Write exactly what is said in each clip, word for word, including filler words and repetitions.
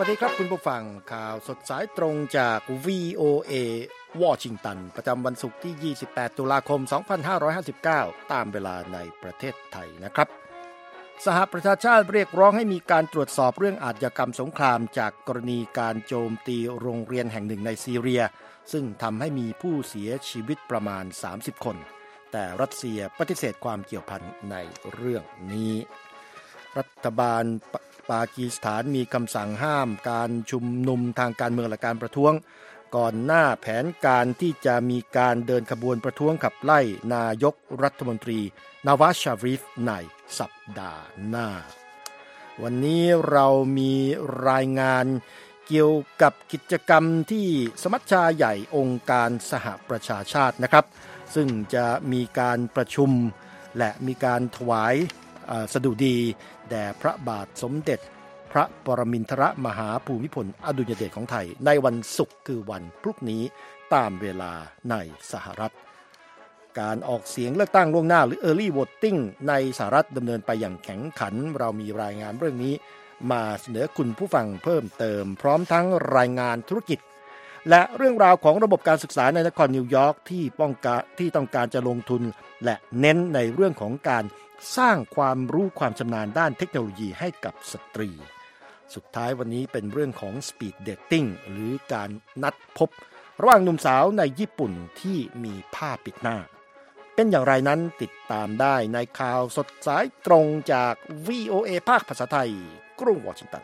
สดีครับคุณผู้ฟังข่าวสดสายตรงจาก วี โอ เอ วอชิงตันประจำวันศุกร์ที่ยี่สิบแปดตุลาคมสองพันห้าร้อยห้าสิบเก้าตามเวลาในประเทศไทยนะครับสหประชาชาติเรียกร้องให้มีการตรวจสอบเรื่องอาชญากรรมสงครามจากกรณีการโจมตีโรงเรียนแห่งหนึ่งในซีเรียซึ่งทำให้มีผู้เสียชีวิตประมาณสามสิบคนแต่รัสเซียปฏิเสธความเกี่ยวพันในเรื่องนี้รัฐบาลปากีสถานมีคำสั่งห้ามการชุมนุมทางการเมืองและการประท้วงก่อนหน้าแผนการที่จะมีการเดินขบวนประท้วงขับไล่นายกรัฐมนตรีนาวาซชาริฟในสัปดาห์หน้าวันนี้เรามีรายงานเกี่ยวกับกิจกรรมที่สมัชชาใหญ่องค์การสหประชาชาตินะครับซึ่งจะมีการประชุมและมีการถวายสดุดีแด่พระบาทสมเด็จพระปรมินทรมหาภูมิพลอดุลยเดชของไทยในวันศุกร์คือวันพรุ่งนี้ตามเวลาในสหรัฐการออกเสียงเลือกตั้งล่วงหน้าหรือ Early Voting ในสหรัฐดำเนินไปอย่างแข็งขันเรามีรายงานเรื่องนี้มาเสนอคุณผู้ฟังเพิ่มเติมพร้อมทั้งรายงานธุรกิจและเรื่องราวของระบบการศึกษาในนครนิวยอร์กที่ป้องกันที่ต้องการจะลงทุนและเน้นในเรื่องของการสร้างความรู้ความชำนาญด้านเทคโนโลยีให้กับสตรีสุดท้ายวันนี้เป็นเรื่องของ Speed Dating หรือการนัดพบระหว่างหนุ่มสาวในญี่ปุ่นที่มีผ้าปิดหน้าเป็นอย่างไรนั้นติดตามได้ในข่าวสดสายตรงจาก วี โอ เอ ภาคภาษาไทยกรุงวอชิงตัน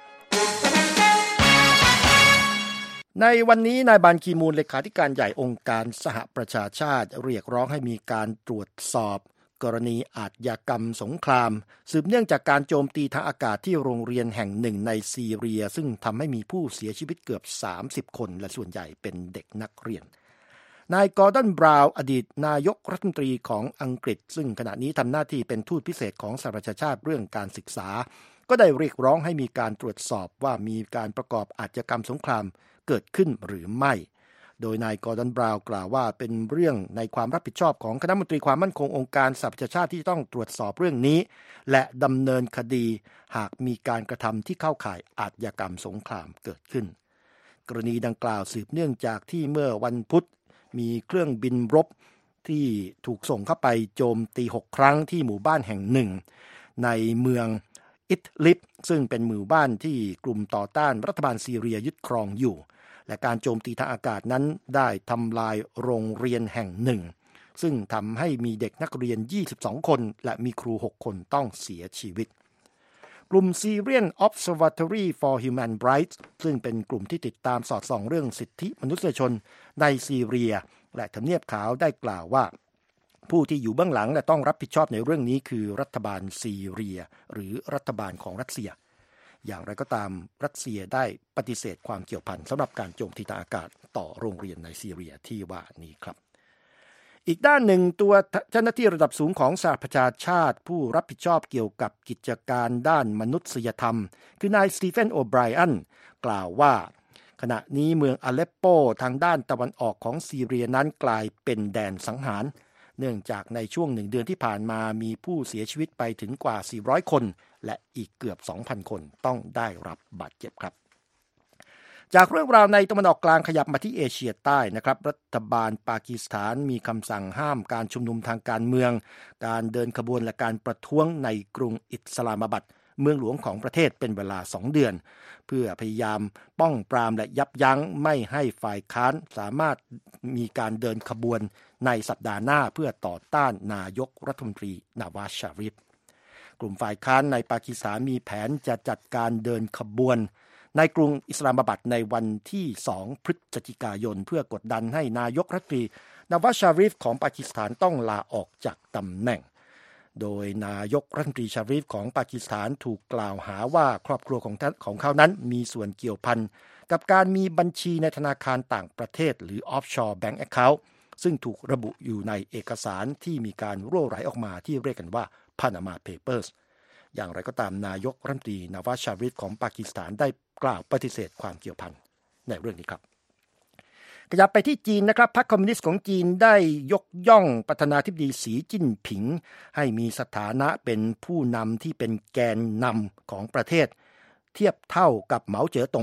ในวันนี้นายบันคีมูนเลขาธิการใหญ่องค์การสหประชาชาติเรียกร้องให้มีการตรวจสอบกรณีอาชญากรรมสงครามสืบเนื่องจากการโจมตีทางอากาศที่โรงเรียนแห่งหนึ่งในซีเรียซึ่งทำให้มีผู้เสียชีวิตเกือบสามสิบคนและส่วนใหญ่เป็นเด็กนักเรียนนายกอร์ดอน บราวน์อดีตนายกรัฐมนตรีของอังกฤษซึ่งขณะนี้ทำหน้าที่เป็นทูตพิเศษของสหประชาชาติเรื่องการศึกษาก็ได้เรียกร้องให้มีการตรวจสอบว่ามีการประกอบอาชญากรรมสงครามเกิดขึ้นหรือไม่โดยนายกอร์ดอน บราวน์กล่าวว่าเป็นเรื่องในความรับผิดชอบของคณะมนตรีความมั่นคงองค์การสหประชาชาติที่ต้องตรวจสอบเรื่องนี้และดำเนินคดีหากมีการกระทำที่เข้าข่ายอาชญากรรมสงครามเกิดขึ้นกรณีดังกล่าวสืบเนื่องจากที่เมื่อวันพุธมีเครื่องบินรบที่ถูกส่งเข้าไปโจมตีหกครั้งที่หมู่บ้านแห่งหนึ่งในเมืองอิดลิบซึ่งเป็นหมู่บ้านที่กลุ่มต่อต้านรัฐบาลซีเรียยึดครองอยู่และการโจมตีทางอากาศนั้นได้ทำลายโรงเรียนแห่งหนึ่งซึ่งทำให้มีเด็กนักเรียนยี่สิบสองคนและมีครูหกคนต้องเสียชีวิตกลุ่ม Syrian Observatory for Human Rights ซึ่งเป็นกลุ่มที่ติดตามสอดส่องเรื่องสิทธิมนุษยชนในซีเรียและทำเนียบขาวได้กล่าวว่าผู้ที่อยู่เบื้องหลังและต้องรับผิดชอบในเรื่องนี้คือรัฐบาลซีเรียหรือรัฐบาลของรัสเซียอย่างไรก็ตามรัสเซียได้ปฏิเสธความเกี่ยวพันสำหรับการโจมตีทางอากาศต่อโรงเรียนในซีเรียที่ว่านี้ครับอีกด้านหนึ่งตัวเจ้าหน้าที่ระดับสูงของสหประชาชาติผู้รับผิดชอบเกี่ยวกับกิจการด้านมนุษยธรรมคือนายสตีเฟนโอไบรอันกล่าวว่าขณะนี้เมืองอเลปโปทางด้านตะวันออกของซีเรียนั้นกลายเป็นแดนสังหารเนื่องจากในช่วงหนึ่งเดือนที่ผ่านมามีผู้เสียชีวิตไปถึงกว่าสี่ร้อยคนและอีกเกือบ สองพัน คนต้องได้รับบาดเจ็บครับจากเรื่องราวในตะวันออกกลางขยับมาที่เอเชียใต้นะครับรัฐบาลปากีสถานมีคำสั่งห้ามการชุมนุมทางการเมืองการเดินขบวนและการประท้วงในกรุงอิสลามาบัดเมืองหลวงของประเทศเป็นเวลาสองเดือนเพื่อพยายามป้องปรามและยับยั้งไม่ให้ฝ่ายค้านสามารถมีการเดินขบวนในสัปดาห์หน้าเพื่อต่อต้านนายกรัฐมนตรีนาวาซชาริฟกลุ่มฝ่ายค้านในปากีสถานมีแผนจะจัดการเดินขบวนในกรุงอิสลามาบัดในวันที่สองพฤศจิกายนเพื่อกดดันให้นายกรัฐมนตรีนาวาซชาริฟของปากีสถานต้องลาออกจากตำแหน่งโดยนายกรัฐมนตรีชาริฟของปากีสถานถูกกล่าวหาว่าครอบครัวของของเขานั้นมีส่วนเกี่ยวพันกับการมีบัญชีในธนาคารต่างประเทศหรือ Offshore Bank Account ซึ่งถูกระบุอยู่ในเอกสารที่มีการรั่วไหลออกมาที่เรียกกันว่า Panama Papers อย่างไรก็ตามนายกรัฐมนตรีนาวาซชาริฟของปากีสถานได้กล่าวปฏิเสธความเกี่ยวพันในเรื่องนี้ครับขยับไปที่จีนนะครับพรรคคอมมิวนิสต์ของจีนได้ยกย่องประธานาธิบดีสีจิ้นผิงให้มีสถานะเป็นผู้นำที่เป็นแกนนำของประเทศเทียบเท่ากับเหมาเจ๋อตง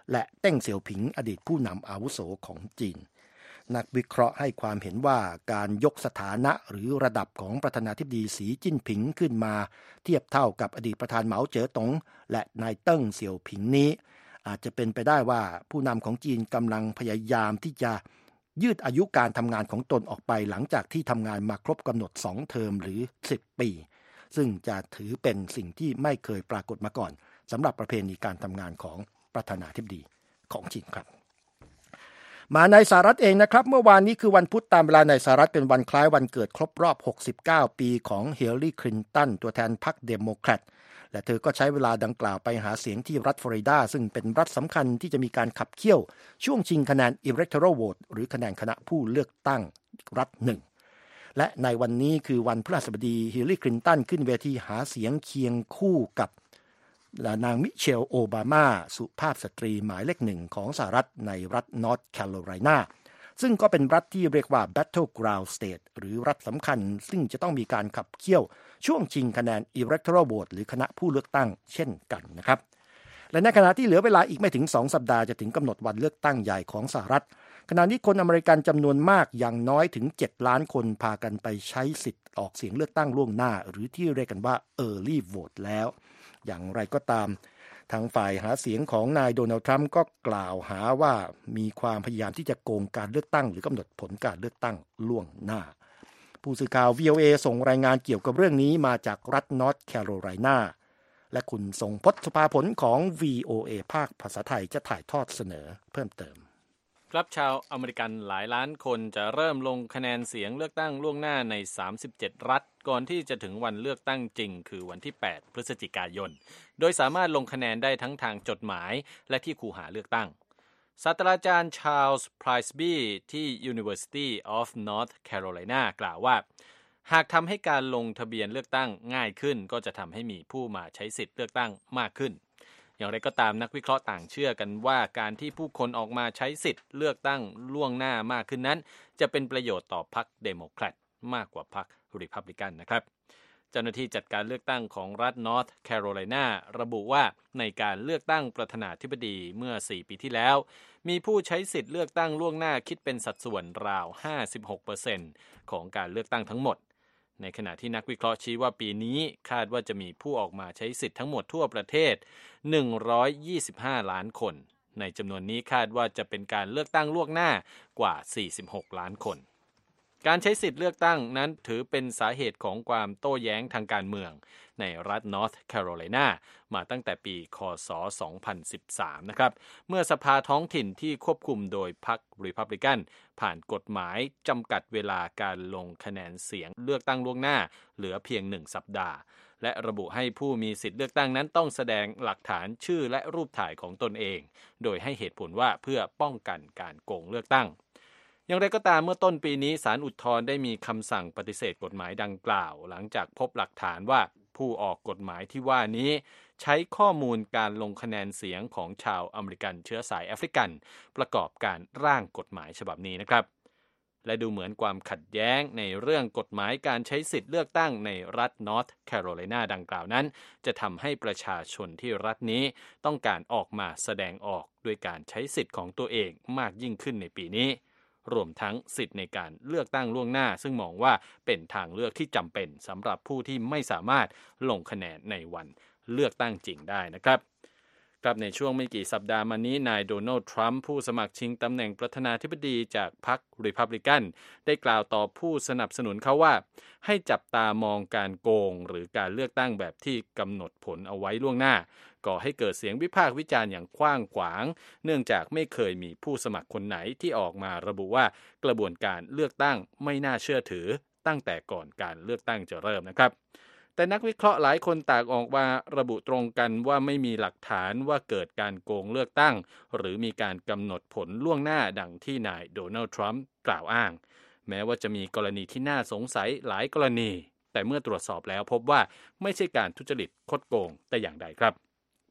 และเต้งเสี่ยวผิงอดีตผู้นำอาวุโสของจีนนักวิเคราะห์ให้ความเห็นว่าการยกสถานะหรือระดับของประธานาธิบดีสีจิ้นผิงขึ้นมาเทียบเท่ากับอดีตประธานเหมาเจ๋อตงและนายเติ้งเสี่ยวผิงนี้อาจจะเป็นไปได้ว่าผู้นำของจีนกำลังพยายามที่จะยืดอายุการทำงานของตนออกไปหลังจากที่ทำงานมาครบกำหนดสองเทอมหรือสิบปีซึ่งจะถือเป็นสิ่งที่ไม่เคยปรากฏมาก่อนสำหรับประเพณีการทำงานของประธานาธิบดีของจีนครับมาในสหรัฐเองนะครับเมื่อวานนี้คือวันพุธตามเวลาในสหรัฐเป็นวันคล้ายวันเกิดครบรอบหกสิบเก้าปีของฮิลลารีคลินตันตัวแทนพรรคเดโมแครตและเธอก็ใช้เวลาดังกล่าวไปหาเสียงที่รัฐฟลอริดาซึ่งเป็นรัฐสำคัญที่จะมีการขับเคี่ยวช่วงชิงคะแนน Electoral Vote หรือคะแนนคณะผู้เลือกตั้งรัฐหนึ่งและในวันนี้คือวันพฤหัสบดีฮิลลารีคลินตันขึ้นเวทีหาเสียงเคียงคู่กับนางมิเชลโอบามาสุภาพสตรีหมายเลขหนึ่งของสหรัฐในรัฐนอร์ทแคโรไลนาซึ่งก็เป็นรัฐที่เรียกว่า Battleground State หรือรัฐสำคัญซึ่งจะต้องมีการขับเคี่ยวช่วงชิงคะแนน Electoral Vote หรือคณะผู้เลือกตั้งเช่นกันนะครับและในขณะที่เหลือเวลาอีกไม่ถึงสองสัปดาห์จะถึงกำหนดวันเลือกตั้งใหญ่ของสหรัฐขณะนี้คนอเมริกันจำนวนมากอย่างน้อยถึงเจ็ดล้านคนพากันไปใช้สิทธิ์ออกเสียงเลือกตั้งล่วงหน้าหรือที่เรียกกันว่า Early Vote แล้วอย่างไรก็ตามทางฝ่ายหาเสียงของนายโดนัลด์ทรัมป์ก็กล่าวหาว่ามีความพยายามที่จะโกงการเลือกตั้งหรือกำหนดผลการเลือกตั้งล่วงหน้าผู้สื่อข่าว วี โอ เอ ส่งรายงานเกี่ยวกับเรื่องนี้มาจากรัฐนอร์ทแคโรไลนาและคุณทรงพจน์ สุภาผลของ วี โอ เอ ภาคภาษาไทยจะถ่ายทอดเสนอเพิ่มเติมครับชาวอเมริกันหลายล้านคนจะเริ่มลงคะแนนเสียงเลือกตั้งล่วงหน้าในสามสิบเจ็ดรัฐก่อนที่จะถึงวันเลือกตั้งจริงคือวันที่แปดพฤศจิกายนโดยสามารถลงคะแนนได้ทั้งทางจดหมายและที่คูหาเลือกตั้งศาสตราจารย์ชาร์ลส์ไพรส์บี้ที่ University of North Carolina กล่าวว่าหากทำให้การลงทะเบียนเลือกตั้งง่ายขึ้นก็จะทำให้มีผู้มาใช้สิทธิ์เลือกตั้งมากขึ้นอย่างไรก็ตามนักวิเคราะห์ต่างเชื่อกันว่าการที่ผู้คนออกมาใช้สิทธิ์เลือกตั้งล่วงหน้ามากขึ้นนั้นจะเป็นประโยชน์ต่อพรรคเดโมแครตมากกว่าพรรครีพับลิกันนะครับเจ้าหน้าที่จัดการเลือกตั้งของรัฐนอร์ทแคโรไลนาระบุว่าในการเลือกตั้งประธานาธิบดีเมื่อสี่ปีที่แล้วมีผู้ใช้สิทธิ์เลือกตั้งล่วงหน้าคิดเป็นสัดส่วนราว ห้าสิบหกเปอร์เซ็นต์ ของการเลือกตั้งทั้งหมดในขณะที่นักวิเคราะห์ชี้ว่าปีนี้คาดว่าจะมีผู้ออกมาใช้สิทธิ์ทั้งหมดทั่วประเทศหนึ่งร้อยยี่สิบห้าล้านคนในจำนวนนี้คาดว่าจะเป็นการเลือกตั้งล่วงหน้ากว่าสี่สิบหกล้านคนการใช้สิทธิ์เลือกตั้งนั้นถือเป็นสาเหตุของความโต้แย้งทางการเมืองในรัฐนอร์ทแคโรไลนามาตั้งแต่ปีค.ศ. สองพันสิบสามนะครับเมื่อสภาท้องถิ่นที่ควบคุมโดยพรรครีพับลิกันผ่านกฎหมายจำกัดเวลาการลงคะแนนเสียงเลือกตั้งล่วงหน้าเหลือเพียงหนึ่งสัปดาห์และระบุให้ผู้มีสิทธิ์เลือกตั้งนั้นต้องแสดงหลักฐานชื่อและรูปถ่ายของตนเองโดยให้เหตุผลว่าเพื่อป้องกันการโกงเลือกตั้งอย่างไรก็ตามเมื่อต้นปีนี้ศาลอุทธรณ์ได้มีคำสั่งปฏิเสธกฎหมายดังกล่าวหลังจากพบหลักฐานว่าผู้ออกกฎหมายที่ว่านี้ใช้ข้อมูลการลงคะแนนเสียงของชาวอเมริกันเชื้อสายแอฟริกันประกอบการร่างกฎหมายฉบับนี้นะครับและดูเหมือนความขัดแย้งในเรื่องกฎหมายการใช้สิทธิ์เลือกตั้งในรัฐนอร์ทแคโรไลนาดังกล่าวนั้นจะทำให้ประชาชนที่รัฐนี้ต้องการออกมาแสดงออกด้วยการใช้สิทธิ์ของตัวเองมากยิ่งขึ้นในปีนี้รวมทั้งสิทธิ์ในการเลือกตั้งล่วงหน้าซึ่งมองว่าเป็นทางเลือกที่จำเป็นสำหรับผู้ที่ไม่สามารถลงคะแนนในวันเลือกตั้งจริงได้นะครับครับในช่วงไม่กี่สัปดาห์มานี้นายโดนัลด์ทรัมป์ผู้สมัครชิงตำแหน่งประธานาธิบดีจากพรรครีพับลิกันได้กล่าวต่อผู้สนับสนุนเขาว่าให้จับตามองการโกงหรือการเลือกตั้งแบบที่กำหนดผลเอาไว้ล่วงหน้าก่อให้เกิดเสียงวิพากษ์วิจารณ์อย่างกว้างขวางเนื่องจากไม่เคยมีผู้สมัครคนไหนที่ออกมาระบุว่ากระบวนการเลือกตั้งไม่น่าเชื่อถือตั้งแต่ก่อนการเลือกตั้งจะเริ่มนะครับแต่นักวิเคราะห์หลายคนต่างออกมาระบุตรงกันว่าไม่มีหลักฐานว่าเกิดการโกงเลือกตั้งหรือมีการกำหนดผลล่วงหน้าดังที่นายโดนัลด์ทรัมป์กล่าวอ้างแม้ว่าจะมีกรณีที่น่าสงสัยหลายกรณีแต่เมื่อตรวจสอบแล้วพบว่าไม่ใช่การทุจริตคดโกงแต่อย่างใดครับ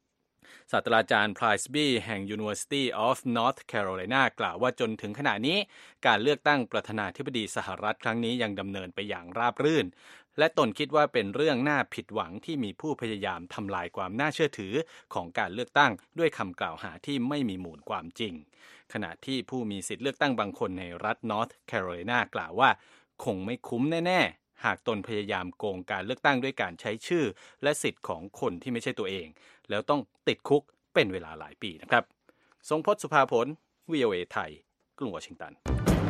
ศาสตราจารย์ไพรส์บี้แห่ง University of North Carolina กล่าวว่าจนถึงขณะนี้การเลือกตั้งประธานาธิบดีสหรัฐครั้งนี้ยังดำเนินไปอย่างราบรื่นและตนคิดว่าเป็นเรื่องน่าผิดหวังที่มีผู้พยายามทำลายความน่าเชื่อถือของการเลือกตั้งด้วยคำกล่าวหาที่ไม่มีมูลความจริงขณะที่ผู้มีสิทธิเลือกตั้งบางคนในรัฐ North Carolina กล่าวว่าคงไม่คุ้มแน่ๆหากตนพยายามโกงการเลือกตั้งด้วยการใช้ชื่อและสิทธิ์ของคนที่ไม่ใช่ตัวเองแล้วต้องติดคุกเป็นเวลาหลายปีนะครับทรงพจน์สุภาผล วี โอ เอ ไทยกรุงวอชิงตัน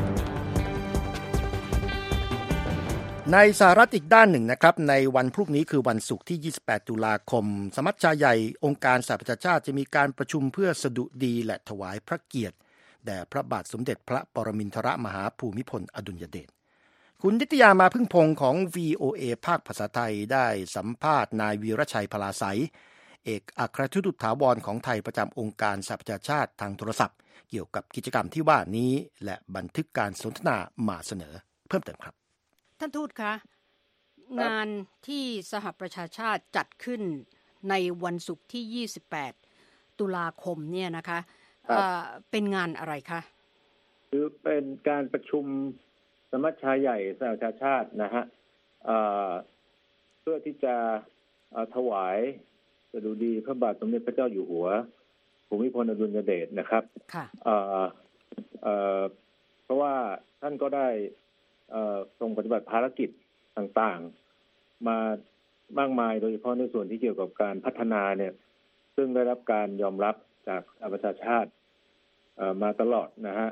ในสหรัฐอีกด้านหนึ่งนะครับในวันพรุ่งนี้คือวันศุกร์ที่ยี่สิบแปดตุลาคมสมัชชาใหญ่องค์การสหประชาชาติจะมีการประชุมเพื่อสดุดีและถวายพระเกียรติแด่พระบาทสมเด็จพระปรมินทรมหาภูมิพลอดุลยเดชคุณนิตยามาพึ่งพงศ์ของ วี โอ เอ ภาคภาษาไทยได้สัมภาษณ์นายวีรชัยพลาไสยเอกอัครทูตถาวรของไทยประจำองค์การสหประชาชาติทางโทรศัพท์เกี่ยวกับกิจกรรมที่ว่านี้และบันทึกการสนทนามาเสนอเพิ่มเติมครับท่านทูตคะงานที่สหประชาชาติจัดขึ้นในวันศุกร์ที่ยี่สิบแปดตุลาคมเนี่ยนะคะเอ่อเป็นงานอะไรคะคือเป็นการประชุมสมัชชาใหญ่สหประชาชาตินะฮะเอ่อเพื่อที่จะถวายสดุดีพระบาทสมเด็จพระเจ้าอยู่หัวภูมิพลอดุลยเดชนะครับค่ะเอ่อเอ่อเพราะว่าท่านก็ได้เอ่อทรงปฏิบัติภารกิจต่างๆมามากมายโดยเฉพาะในส่วนที่เกี่ยวกับการพัฒนาเนี่ยซึ่งได้รับการยอมรับจากประชาชาติมาตลอดนะฮะ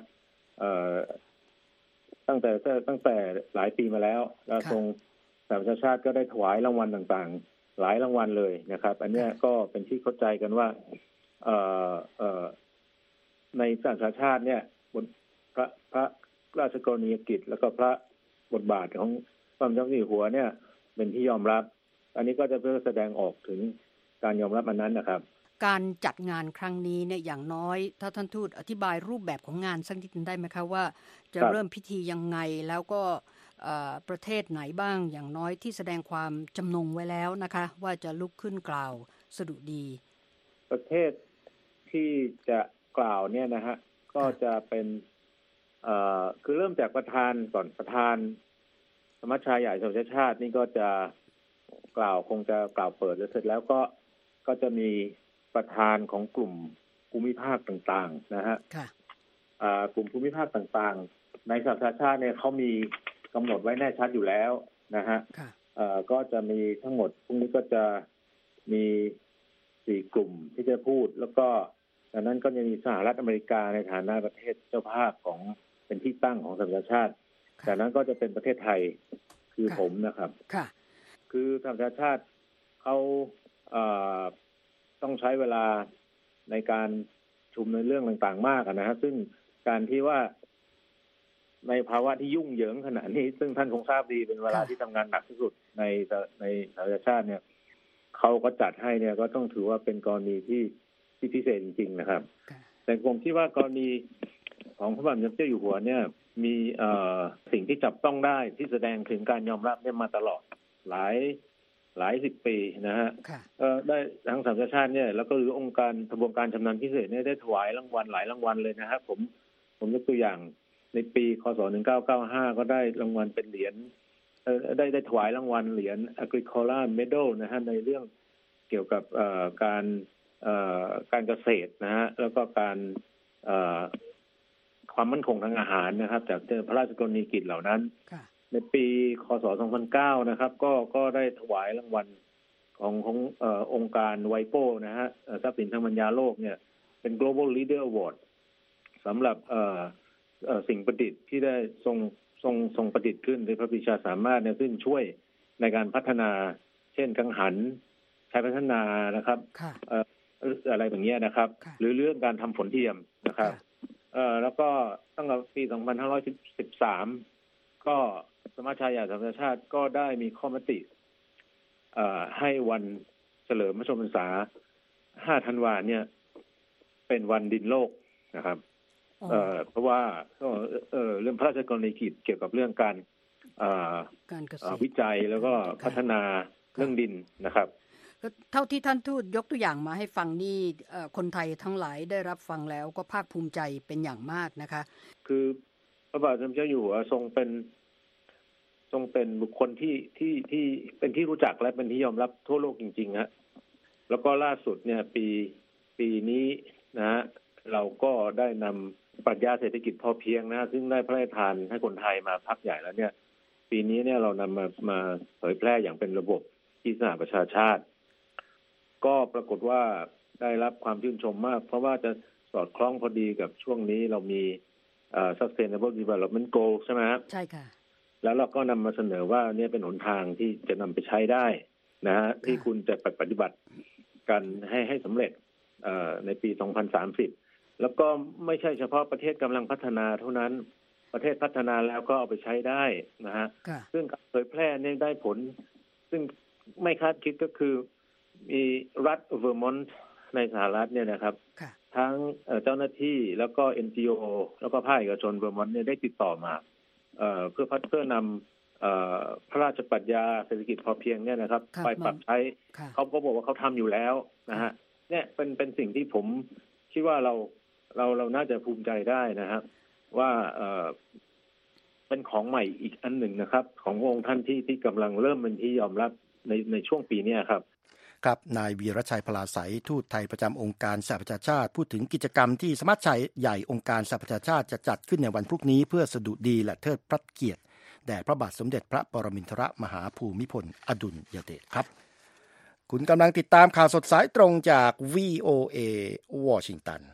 ตั้งแต่ตั้งแต่หลายปีมาแล้วแล้วทรงสหประชาชาติก็ได้ถวายรางวัลต่างๆหลายรางวัลเลยนะครับอันนี้ก็เป็นที่เข้าใจกันว่าในสหประชาชาติเนี่ยพระพระราชกรณียกิจแล้วก็พระบทบาทของพระบาทสมเด็จพระเจ้าอยู่หัวเนี่ยเป็นที่ยอมรับอันนี้ก็จะเพื่อแสดงออกถึงการยอมรับอันนั้นนะครับการจัดงานครั้งนี้เนี่ยอย่างน้อยถ้าท่านทูตอธิบายรูปแบบของงานสักนิดนึงได้ไหมคะว่าจะเริ่มพิธียังไงแล้วก็ประเทศไหนบ้างอย่างน้อยที่แสดงความจำนงไว้แล้วนะคะว่าจะลุกขึ้นกล่าวสดุดีประเทศที่จะกล่าวเนี่ยนะฮะก็จะเป็นคือเริ่มจากประธานก่อนประธานสมัชชาใหญ่สหประชาชาตินี่ก็จะกล่าวคงจะกล่าวเปิดแล้วเสร็จแล้วก็ก็จะมีประธานของกลุ่มภูมิภาคต่างๆนะฮะกลุ่มภูมิภาคต่างๆในสหประชาชาติเนี่ยเขามีกำหนดไว้แน่ชัดอยู่แล้วนะฮะก็จะมีทั้งหมดพรุ่งนี้ก็จะมีสี่กลุ่มที่จะพูดแล้วก็จากนั้นก็จะมีสหรัฐอเมริกาในฐานะประเทศเจ้าภาพของเป็นที่ตั้งของสหประชาชาติจากนั้นก็จะเป็นประเทศไทยคือผมนะครับคือสหประชาชาติเขาต้องใช้เวลาในการชุมในเรื่องต่างๆมากนะฮะซึ่งการที่ว่าในภาวะที่ยุ่งเหยิงขนาดนี้ซึ่งท่านคงทราบดีเป็นเวลาที่ทำงานหนักที่สุดในในสหประชาชาติเนี่ยเขาก็จัดให้เนี่ยก็ต้องถือว่าเป็นกรณีที่ที่พิเศษจริงๆนะครับแต่ผมคิดว่ากรณีของพระบาทสมเด็จเจ้าอยู่หัวเนี่ยมีสิ่งที่จับต้องได้ที่แสดงถึงการยอมรับเนี่ยมาตลอดหลายหลายสิบปีนะฮะได้ทางสหประชาชาติเนี่ยแล้วก็หรือองค์การทบวงการชำนาญพิเศษเนี่ยได้ถวายรางวัลหลายรางวัลเลยนะฮะผมผมยกตัวอย่างในปีคศหนึ่งพันเก้าร้อยเก้าสิบห้าก็ได้รางวัลเป็นเหรียญได้ได้ถวายรางวัลเหรียญ Agricola Medal นะฮะในเรื่องเกี่ยวกับการการเกษตรนะฮะแล้วก็การความมั่นคงทางอาหารนะครับจากพระราชกรณียกิจเหล่านั้นในปีคศสองพันเก้านะครับก็ก็ได้ถวายรางวัลของของเอ่อองค์การไวโป้นะฮะทรัพย์สินทางปัญญาโลกเนี่ยเป็น Global Leader Award สำหรับเอ่อเอ่อสิ่งประดิษฐ์ที่ได้ทรงทรงทรงประดิษฐ์ขึ้นโดยพระปรีชาสามารถเนี่ยซึ่งช่วยในการพัฒนาเช่นกังหันใช้พัฒนานะครับเอ่ออะไรแบบนี้นะครับหรือเรื่องการทำฝนเทียมนะครับเอ่อแล้วก็ตั้งแต่ปีสองพันห้าร้อยสิบสามก็สมัชชาใหญ่สหประชาชาติก็ได้มีข้อมติให้วันเฉลิมพระชนมพรรษาห้าธันวาเนี่ยเป็นวันดินโลกนะครับเอ่อเพราะว่าเอ่อเรื่องพระราชกรณียกิจเกี่ยวกับเรื่องการการเกษตรวิจัยแล้วก็พัฒนาเรื่องดินนะครับเท่าที่ท่านทูตยกตัวอย่างมาให้ฟังนี่คนไทยทั้งหลายได้รับฟังแล้วก็ภาคภูมิใจเป็นอย่างมากนะคะคือพระบาทสมเด็จเจ้าอยู่หัวทรงเป็นทรงเป็นบุคคลที่ที่ที่เป็นที่รู้จักและเป็นที่ยอมรับทั่วโลกจริงๆฮะแล้วก็ล่าสุดเนี่ยปีปีนี้นะฮะเราก็ได้นำปรัชญาเศรษฐกิจพอเพียงนะซึ่งได้พระราชทานให้คนไทยมาพักใหญ่แล้วเนี่ยปีนี้เนี่ยเรานำมามาเผยแพร่อย่างเป็นระบบที่สหประชาชาติก็ปรากฏว่าได้รับความชื่นชมมากเพราะว่าจะสอดคล้องพอดีกับช่วงนี้เรามีเอ่อ Sustainable Development Goals ใช่ไหมครับใช่ค่ะแล้วเราก็นำมาเสนอว่าเนี่ยเป็นหนทางที่จะนำไปใช้ได้นะฮะที่คุณจะปฏิบัติกันให้ให้สำเร็จเอ่อในปีสองพันสามสิบแล้วก็ไม่ใช่เฉพาะประเทศกำลังพัฒนาเท่านั้นประเทศพัฒนาแล้วก็เอาไปใช้ได้นะฮะซึ่งการเผยแพร่เนี่ยได้ผลซึ่งไม่คาดคิดก็คือมีรัฐเวอร์มอนต์ในสหรัฐเนี่ยนะครับทั้งเจ้าหน้าที่แล้วก็ เอ็น จี โอ แล้วก็ภาคเอกชนเวอร์มอนต์เนี่ยได้ติดต่อมาเอ่อเพื่อพัฒเพื่อนำเอ่อพระราชปรัชญาเศรษฐกิจพอเพียงเนี่ยนะครับไปปรับใช้เขาก็บอกว่าเขาทำอยู่แล้วนะฮะเนี่ยเป็นเป็นสิ่งที่ผมคิดว่าเราเราเราน่าจะภูมิใจได้นะครับว่าเอ่อเป็นของใหม่อีกอันหนึ่งนะครับขององค์ท่านที่ที่กำลังเริ่มเป็นที่ยอมรับในในช่วงปีนี้ครับครับนายวีรชัยพลาไสยทูตไทยประจำองค์การสหประชาชาติพูดถึงกิจกรรมที่สมัชชาใหญ่องค์การสหประชาชาติจะจัดขึ้นในวันพรุ่งนี้เพื่อสดุดีและเทิดพระเกียรติแด่พระบาทสมเด็จพระปรมินทรมหาภูมิพลอดุลยเดชครับคุณกำลังติดตามข่าวสดสายตรงจาก วี โอ เอ วอชิงตัน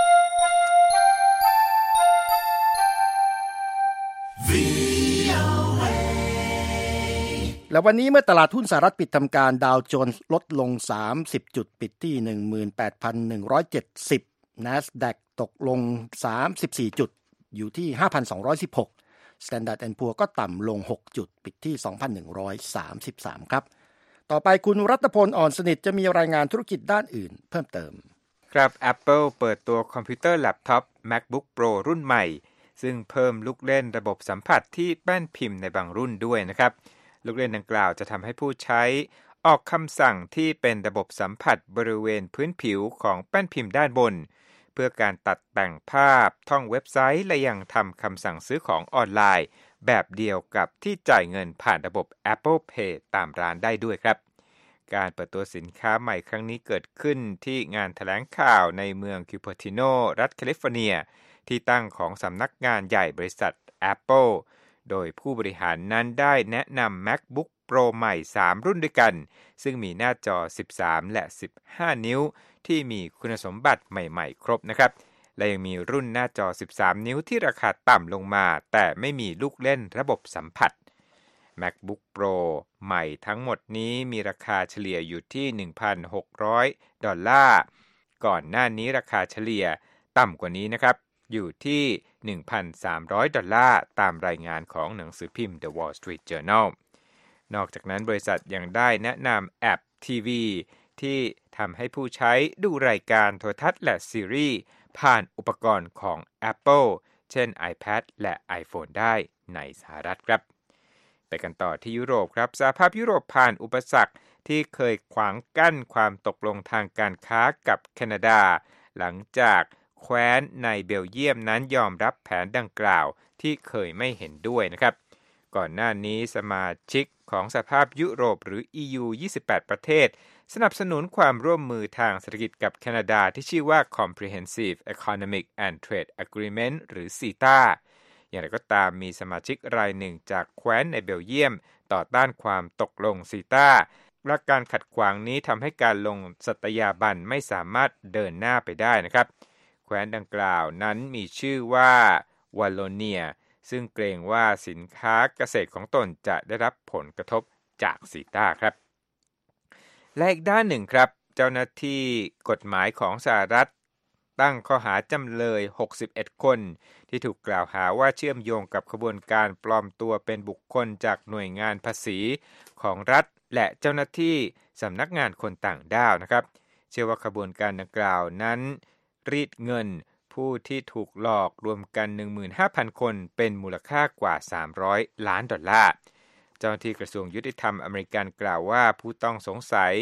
และวันนี้เมื่อตลาดหุ้นสหรัฐปิดทำการดาวโจนส์ลดลงสามสิบจุดปิดที่ หนึ่งหมื่นแปดพันหนึ่งร้อยเจ็ดสิบ NASDAQ ตกลงสามสิบสี่จุดอยู่ที่ ห้าพันสองร้อยสิบหก Standard แอนด์ Poor's ก็ต่ำลงหกจุดปิดที่ สองพันหนึ่งร้อยสามสิบสาม ครับต่อไปคุณรัตพลอ่อนสนิทจะมีรายงานธุรกิจด้านอื่นเพิ่มเติมครับ Apple เปิดตัวคอมพิวเตอร์แล็ปท็อป MacBook Pro รุ่นใหม่ซึ่งเพิ่มลูกเล่นระบบสัมผัสที่แป้นพิมพ์ในบางรุ่นด้วยนะครับลูกเล่นดังกล่าวจะทำให้ผู้ใช้ออกคำสั่งที่เป็นระบบสัมผัสบริเวณพื้นผิวของแป้นพิมพ์ด้านบนเพื่อการตัดแต่งภาพท่องเว็บไซต์และยังทำคำสั่งซื้อของออนไลน์แบบเดียวกับที่จ่ายเงินผ่านระบบ Apple Pay ตามร้านได้ด้วยครับการเปิดตัวสินค้าใหม่ครั้งนี้เกิดขึ้นที่งานแถลงข่าวในเมืองคิวเปอร์ติโนรัฐแคลิฟอร์เนียที่ตั้งของสำนักงานใหญ่บริษัท Apple โดยผู้บริหารนั้นได้แนะนำ MacBook Pro ใหม่สามรุ่นด้วยกันซึ่งมีหน้าจอสิบสามและสิบห้านิ้วที่มีคุณสมบัติใหม่ๆครบนะครับและยังมีรุ่นหน้าจอสิบสามนิ้วที่ราคาต่ำลงมาแต่ไม่มีลูกเล่นระบบสัมผัส MacBook Pro ใหม่ทั้งหมดนี้มีราคาเฉลี่ยอยู่ที่ หนึ่งพันหกร้อย ดอลลาร์ก่อนหน้านี้ราคาเฉลี่ยต่ำกว่านี้นะครับอยู่ที่ หนึ่งพันสามร้อย ดอลลาร์ตามรายงานของหนังสือพิมพ์ The Wall Street Journal นอกจากนั้นบริษัทยังได้แนะนำแอปทีวีที่ทำให้ผู้ใช้ดูรายการโทรทัศน์และซีรีส์ผ่านอุปกรณ์ของ Apple เช่น iPad และ iPhone ได้ในสหรัฐครับไปกันต่อที่ยุโรปครับสหภาพยุโรปผ่านอุปสรรคที่เคยขวางกั้นความตกลงทางการค้ากับแคนาดาหลังจากแคว้นในเบลเยียมนั้นยอมรับแผนดังกล่าวที่เคยไม่เห็นด้วยนะครับก่อนหน้านี้สมาชิกของสหภาพยุโรปหรือ อี ยู ยี่สิบแปด ประเทศสนับสนุนความร่วมมือทางเศรษฐกิจกับแคนาดาที่ชื่อว่า Comprehensive Economic and Trade Agreement หรือ ซี ที เอ อย่างไรก็ตามมีสมาชิกรายหนึ่งจากแคว้นในเบลเยียมต่อต้านความตกลง ซี ที เอ และการขัดขวางนี้ทำให้การลงสัตยาบันไม่สามารถเดินหน้าไปได้นะครับแคว้นดังกล่าวนั้นมีชื่อว่าวาโลเนียซึ่งเกรงว่าสินค้าเกษตรของตนจะได้รับผลกระทบจาก ซี ที เอ ครับและอีกด้านหนึ่งครับเจ้าหน้าที่กฎหมายของสหรัฐตั้งข้อหาจำเลยหกสิบเอ็ดคนที่ถูกกล่าวหาว่าเชื่อมโยงกับขบวนการปลอมตัวเป็นบุคคลจากหน่วยงานภาษีของรัฐและเจ้าหน้าที่สำนักงานคนต่างด้าวนะครับเชื่อว่าขบวนการดังกล่าวนั้นรีดเงินผู้ที่ถูกหลอกรวมกัน หนึ่งหมื่นห้าพัน คนเป็นมูลค่ากว่าสามร้อยล้านดอลลาร์เจ้าหน้าที่กระทรวงยุติธรรมอเมริกันกล่าวว่าผู้ต้องสงสัย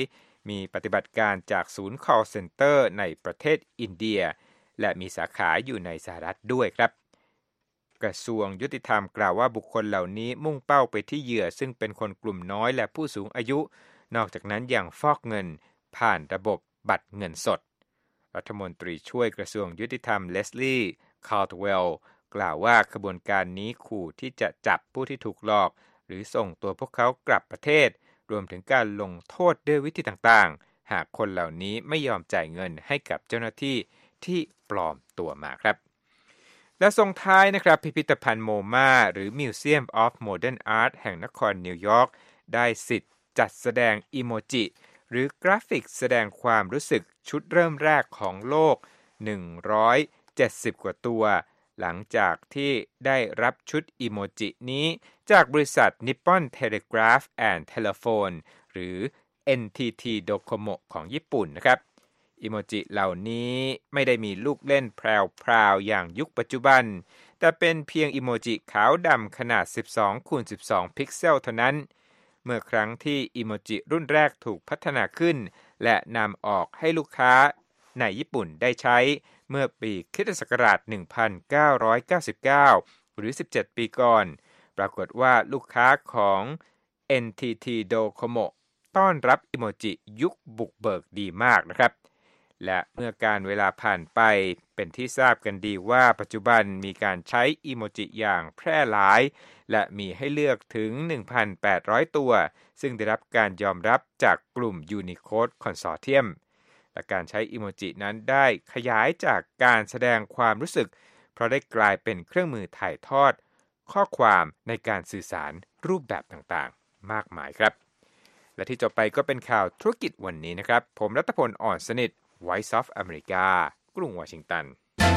มีปฏิบัติการจากศูนย์ call center ในประเทศอินเดียและมีสาขาอยู่ในสหรัฐด้วยครับกระทรวงยุติธรรมกล่าวว่าบุคคลเหล่านี้มุ่งเป้าไปที่เหยื่อซึ่งเป็นคนกลุ่มน้อยและผู้สูงอายุนอกจากนั้นยังฟอกเงินผ่านระบบบัตรเงินสดรัฐมนตรีช่วยกระทรวงยุติธรรมเลสลีย์คาร์ทเวลกล่าวว่าขบวนการนี้ขู่ที่จะจับผู้ที่ถูกหลอกหรือส่งตัวพวกเขากลับประเทศรวมถึงการลงโทษด้วยวิธีต่างๆหากคนเหล่านี้ไม่ยอมจ่ายเงินให้กับเจ้าหน้าที่ที่ปลอมตัวมาครับและส่งท้ายนะครับพิพิธภัณฑ์โมมาหรือ Museum of Modern Art แห่งนครนิวยอร์กได้สิทธิ์จัดแสดงอีโมจิหรือกราฟิกแสดงความรู้สึกชุดเริ่มแรกของโลกหนึ่งร้อยเจ็ดสิบกว่าตัวหลังจากที่ได้รับชุดอีโมจินี้จากบริษัท Nippon Telegraph and Telephone หรือ เอ็น ที ที Docomo ของญี่ปุ่นนะครับอีโมจิเหล่านี้ไม่ได้มีลูกเล่นแพรวๆอย่างยุคปัจจุบันแต่เป็นเพียงอีโมจิขาวดำขนาด สิบสองคูณสิบสอง พิกเซลเท่านั้นเมื่อครั้งที่อีโมจิรุ่นแรกถูกพัฒนาขึ้นและนำออกให้ลูกค้าในญี่ปุ่นได้ใช้เมื่อปีคริสตศักราช หนึ่งพันเก้าร้อยเก้าสิบเก้า หรือ สิบเจ็ด ปีก่อนปรากฏว่าลูกค้าของ เอ็น ที ที Docomo ต้อนรับอีโมจิยุคบุกเบิกดีมากนะครับและเมื่อการเวลาผ่านไปเป็นที่ทราบกันดีว่าปัจจุบันมีการใช้อีโมจิอย่างแพร่หลายและมีให้เลือกถึง หนึ่งพันแปดร้อย ตัวซึ่งได้รับการยอมรับจากกลุ่ม Unicode Consortium และการใช้อีโมจินั้นได้ขยายจากการแสดงความรู้สึกเพราะได้กลายเป็นเครื่องมือถ่ายทอดข้อความในการสื่อสารรูปแบบต่างๆมากมายครับและที่จบไปก็เป็นข่าวธุรกิจวันนี้นะครับผมรัตพลอ่อนสนิทVoice of America กรุงวอชิงตัน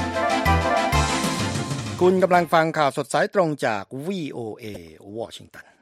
คุณกำลังฟังข่าวสดสายตรงจาก วี โอ เอ วอชิงตัน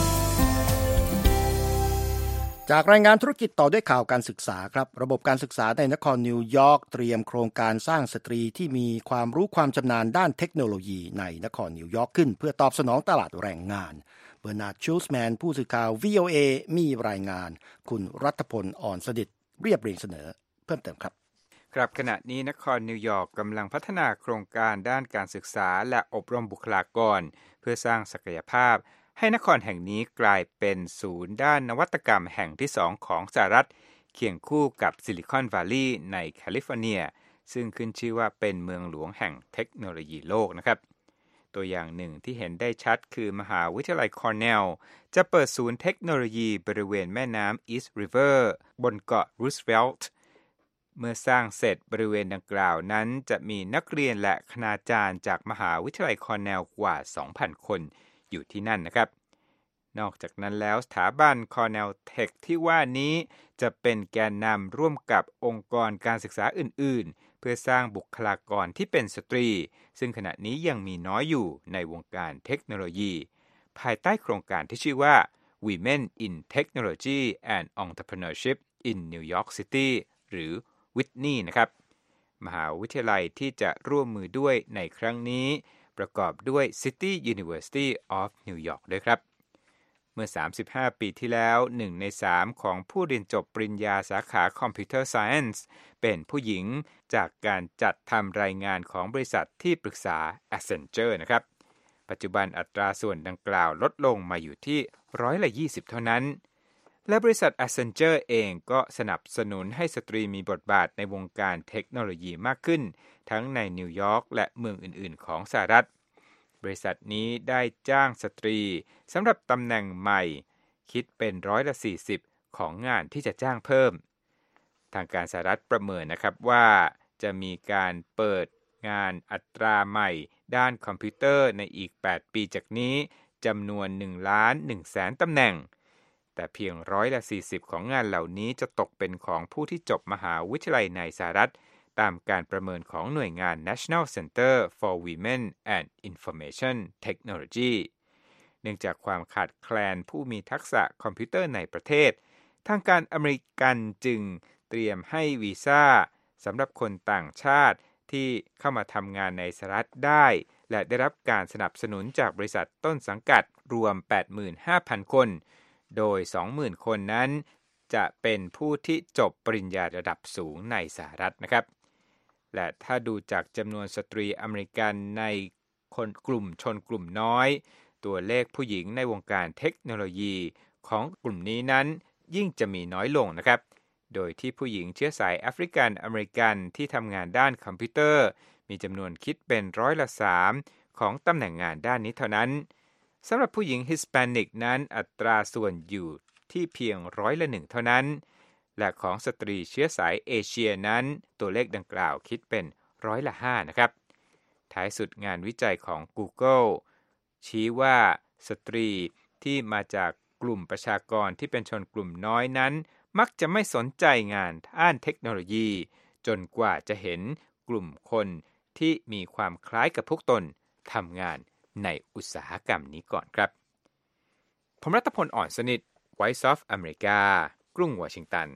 จากรายงานธุรกิจต่อด้วยข่าวการศึกษาครับระบบการศึกษาในนครนิวยอร์กเตรียมโครงการสร้างสตรีที่มีความรู้ความชำนาญด้านเทคโนโลยีในนครนิวยอร์กขึ้นเพื่อตอบสนองตลาดแรงงานเบอร์นาร์ด ชูลส์แมนผู้สื่อข่าว วี โอ เอ มีรายงานคุณรัตพลอ่อนสนิทเรียบเรียงเสนอเพิ่มเติมครับครับขณะนี้นครนิวยอร์กกำลังพัฒนาโครงการด้านการศึกษาและอบรมบุคลากรเพื่อสร้างศักยภาพให้นครแห่งนี้กลายเป็นศูนย์ด้านนวัตกรรมแห่งที่สองของสหรัฐเคียงคู่กับซิลิคอนวัลลีย์ในแคลิฟอร์เนียซึ่งขึ้นชื่อว่าเป็นเมืองหลวงแห่งเทคโนโลยีโลกนะครับตัวอย่างหนึ่งที่เห็นได้ชัดคือมหาวิทยาลัยคอร์เนลจะเปิดศูนย์เทคโนโลยีบริเวณแม่น้ำอีสต์ริเวอร์บนเกาะรูสเวลต์เมื่อสร้างเสร็จบริเวณดังกล่าวนั้นจะมีนักเรียนและคณาจารย์จากมหาวิทยาลัยคอร์เนลกว่า สองพัน คนอยู่ที่นั่นนะครับนอกจากนั้นแล้วสถาบันคอร์เนลเทคที่ว่านี้จะเป็นแกนนำร่วมกับองค์กรการศึกษาอื่นๆเพื่อสร้างบุคลากรที่เป็นสตรีซึ่งขณะนี้ยังมีน้อยอยู่ในวงการเทคโนโลยีภายใต้โครงการที่ชื่อว่า Women in Technology and Entrepreneurship in New York City หรือวิทนีย์นะครับมหาวิทยาลัยที่จะร่วมมือด้วยในครั้งนี้ประกอบด้วย City University of New York ด้วยครับเมื่อสามสิบห้าปีที่แล้วหนึ่งในสามของผู้เรียนจบปริญญาสาขา Computer Science เป็นผู้หญิงจากการจัดทำรายงานของบริษัทที่ปรึกษา Accenture นะครับปัจจุบันอัตราส่วนดังกล่าวลดลงมาอยู่ที่ร้อยละยี่สิบเท่านั้นและบริษัท Accenture เองก็สนับสนุนให้สตรีมีบทบาทในวงการเทคโนโลยีมากขึ้นทั้งในนิวยอร์กและเมืองอื่นๆของสหรัฐบริษัทนี้ได้จ้างสตรีสำหรับตำแหน่งใหม่คิดเป็นร้อยละสี่สิบของงานที่จะจ้างเพิ่มทางการสหรัฐประเมินนะครับว่าจะมีการเปิดงานอัตราใหม่ด้านคอมพิวเตอร์ในอีกแปดปีจากนี้จำนวน หนึ่งล้านหนึ่งแสน ตำแหน่งแต่เพียงร้อยละสี่สิบของงานเหล่านี้จะตกเป็นของผู้ที่จบมหาวิทยาลัยในสหรัฐตามการประเมินของหน่วยงาน National Center for Women and Information Technology เนื่องจากความขาดแคลนผู้มีทักษะคอมพิวเตอร์ในประเทศทางการอเมริกันจึงเตรียมให้วีซ่าสำหรับคนต่างชาติที่เข้ามาทำงานในสหรัฐได้และได้รับการสนับสนุนจากบริษัทต้นสังกัดรวม แปดหมื่นห้าพัน คนโดย สองหมื่น คนนั้นจะเป็นผู้ที่จบปริญญาระดับสูงในสหรัฐนะครับและถ้าดูจากจำนวนสตรีอเมริกันในคนกลุ่มชนกลุ่มน้อยตัวเลขผู้หญิงในวงการเทคโนโลยีของกลุ่มนี้นั้นยิ่งจะมีน้อยลงนะครับโดยที่ผู้หญิงเชื้อสายแอฟริกันอเมริกันที่ทำงานด้านคอมพิวเตอร์มีจำนวนคิดเป็นร้อยละสามของตำแหน่งงานด้านนี้เท่านั้นสำหรับผู้หญิงฮิสแปนิกนั้นอัตราส่วนอยู่ที่เพียงร้อยละหนึ่งเท่านั้นและของสตรีเชื้อสายเอเชียนั้นตัวเลขดังกล่าวคิดเป็นร้อยละห้านะครับท้ายสุดงานวิจัยของ Google ชี้ว่าสตรีที่มาจากกลุ่มประชากรที่เป็นชนกลุ่มน้อยนั้นมักจะไม่สนใจงานด้านเทคโนโลยีจนกว่าจะเห็นกลุ่มคนที่มีความคล้ายกับพวกตนทำงานในอุตสาหกรรมนี้ก่อนครับผมรัตพลอ่อนสนิท Voice of America กรุงวอชิงตัน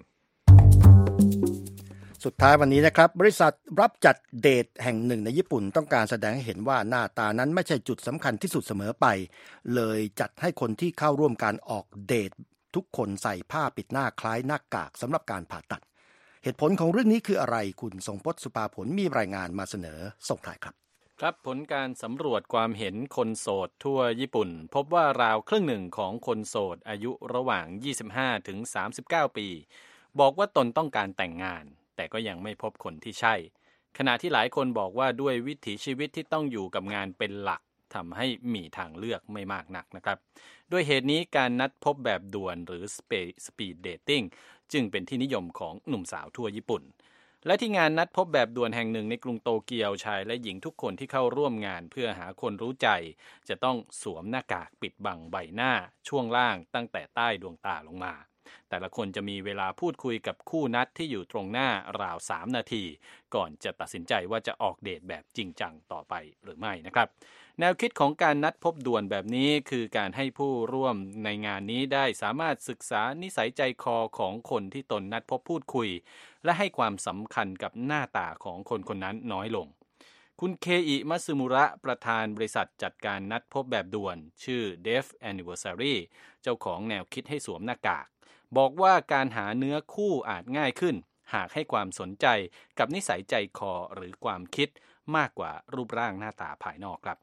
สุดท้ายวันนี้นะครับบริษัทรับจัดเดทแห่งหนึ่งในญี่ปุ่นต้องการแสดงให้เห็นว่าหน้าตานั้นไม่ใช่จุดสำคัญที่สุดเสมอไปเลยจัดให้คนที่เข้าร่วมการออกเดททุกคนใส่ผ้าปิดหน้าคล้ายหน้ากากสำหรับการผ่าตัดเหตุผลของเรื่องนี้คืออะไรคุณทรงพจน์สุภาผลมีรายงานมาเสนอส่งท้ายครับครับผลการสำรวจความเห็นคนโสดทั่วญี่ปุ่นพบว่าราวครึ่งหนึ่งของคนโสดอายุระหว่าง ยี่สิบห้าถึงสามสิบเก้า ปีบอกว่าตนต้องการแต่งงานแต่ก็ยังไม่พบคนที่ใช่ขณะที่หลายคนบอกว่าด้วยวิถีชีวิตที่ต้องอยู่กับงานเป็นหลักทำให้มีทางเลือกไม่มากนักนะครับด้วยเหตุนี้การนัดพบแบบด่วนหรือ Speed Dating จึงเป็นที่นิยมของหนุ่มสาวทั่วญี่ปุ่นและที่งานนัดพบแบบด่วนแห่งหนึ่งในกรุงโตเกียวชายและหญิงทุกคนที่เข้าร่วมงานเพื่อหาคนรู้ใจจะต้องสวมหน้ากากปิดบังใบหน้าช่วงล่างตั้งแต่ใต้ดวงตาลงมาแต่ละคนจะมีเวลาพูดคุยกับคู่นัดที่อยู่ตรงหน้าราวสามนาทีก่อนจะตัดสินใจว่าจะออกเดทแบบจริงจังต่อไปหรือไม่นะครับแนวคิดของการนัดพบด่วนแบบนี้คือการให้ผู้ร่วมในงานนี้ได้สามารถศึกษานิสัยใจคอของคนที่ตนนัดพบพูดคุยและให้ความสำคัญกับหน้าตาของคนคนนั้นน้อยลงคุณเคอิมัตสึมุระประธานบริษัทจัดการนัดพบแบบด่วนชื่อ Deaf Anniversary เจ้าของแนวคิดให้สวมหน้ากากบอกว่าการหาเนื้อคู่อาจง่ายขึ้นหากให้ความสนใจกับนิสัยใจคอหรือความคิดมากกว่ารูปร่างหน้าตาภายนอกครับ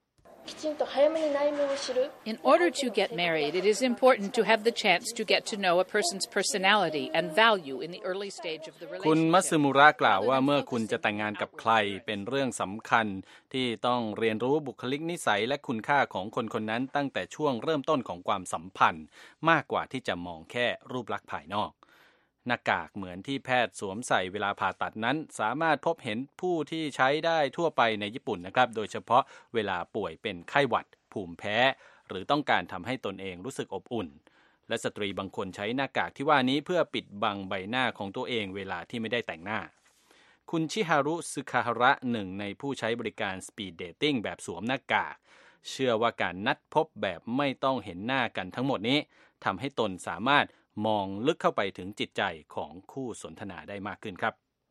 In order to get married, it is important to have the chance to get to know a person's personality and value in the early stage of the relationship. คุณมัตสึมุระกล่าวว่าเมื่อคุณจะแต่งงานกับใครเป็นเรื่องสำคัญที่ต้องเรียนรู้บุคลิกนิสัยและคุณค่าของคนคนนั้นตั้งแต่ช่วงเริ่มต้นของความสัมพันธ์มากกว่าที่จะมองแค่รูปลักษณ์ภายนอกหน้ากากเหมือนที่แพทย์สวมใส่เวลาผ่าตัดนั้นสามารถพบเห็นผู้ที่ใช้ได้ทั่วไปในญี่ปุ่นนะครับโดยเฉพาะเวลาป่วยเป็นไข้หวัดภูมิแพ้หรือต้องการทำให้ตนเองรู้สึกอบอุ่นและสตรีบางคนใช้หน้ากากที่ว่านี้เพื่อปิดบังใบหน้าของตัวเองเวลาที่ไม่ได้แต่งหน้าคุณชิฮารุสึคาฮาระหนึ่งในผู้ใช้บริการ Speed Dating แบบสวมหน้ากากเชื่อว่าการนัดพบแบบไม่ต้องเห็นหน้ากันทั้งหมดนี้ทำให้ตนสามารถมองลึกเข้าไปถึงจิตใจของคู่สนทนาได้มากขึ้นครับ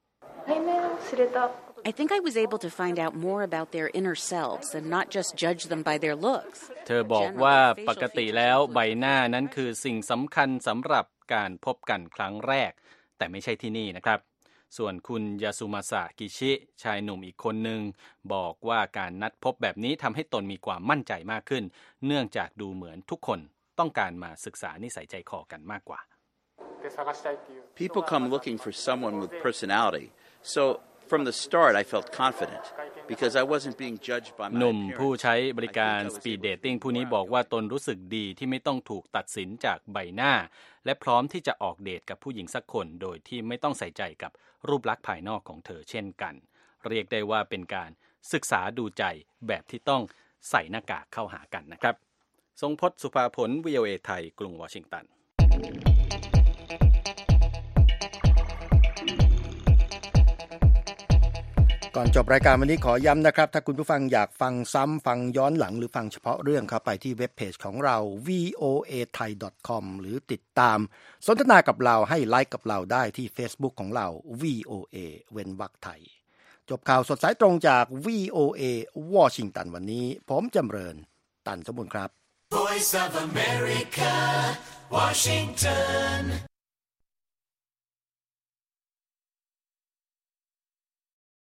I think I was able to find out more about their inner selves and not just judge them by their looks. เธอบอกว่าปกติแล้วใบหน้านั้นคือสิ่งสำคัญสำหรับการพบกันครั้งแรกแต่ไม่ใช่ที่นี่นะครับส่วนคุณยาสุมาสะกิชิชายหนุ่มอีกคนหนึ่งบอกว่าการนัดพบแบบนี้ทำให้ตนมีความมั่นใจมากขึ้นเนื่องจากดูเหมือนทุกคนต้องการมาศึกษานิสัยใจคอกันมากกว่า People come looking for someone with personality. So from the start I felt confident because I wasn't being judged by my หนุ่ม appearance. ผู้ใช้บริการ Speed Dating ผู้นี้บอกว่าตนรู้สึกดีที่ไม่ต้องถูกตัดสินจากใบหน้าและพร้อมที่จะออกเดทกับผู้หญิงสักคนโดยที่ไม่ต้องใส่ใจกับรูปลักษณ์ภายนอกของเธอเช่นกันเรียกได้ว่าเป็นการศึกษาดูใจแบบที่ต้องใส่หน้ากากเข้าหากันนะครับทรงพจน์สุภาผล วี โอ เอ ไทยกรุงวอชิงตันก่อนจบรายการวันนี้ขอย้ำนะครับถ้าคุณผู้ฟังอยากฟังซ้ำฟังย้อนหลังหรือฟังเฉพาะเรื่องครับไปที่เว็บเพจของเรา วี โอ เอ ไทย ดอท คอม หรือติดตามสนทนากับเราให้ไลค์กับเราได้ที่ Facebook ของเรา วี โอ เอ เว้นวรรคไทยจบข่าวสดสายตรงจาก วี โอ เอ วอชิงตันวันนี้ผมจำเริญตันสมบูรณ์ครับ Voice of America, Washington